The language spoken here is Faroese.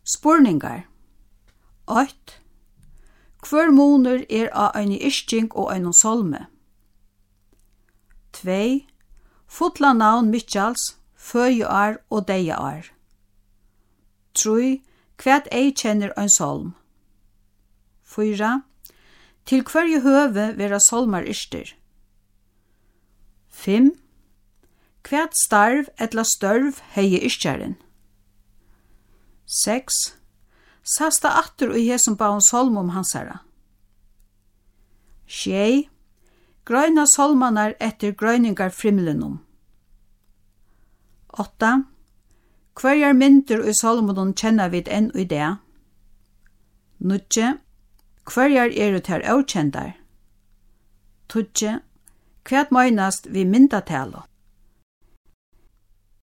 Spurningar. 8. Hvør munur av ein yrking og ein solme? 2. Fulla navn Mikkjals, føyeár og deyjaár. 3. Hvat kjenner ein solm? 4. Til hverju høve vera solmar yrster? 5. Hvat starv ella størv hegi yrkjaren? 6. Sasta attur i hesum baun solmum hansara. 7. Grøyna solmanar etter grøyningar frimlinum. 8. Hverjar myndir i solmunum kjenna vid enn i det? 9. Hverjar ter avkjendar? 10. Hvat meinast vi myndatalo?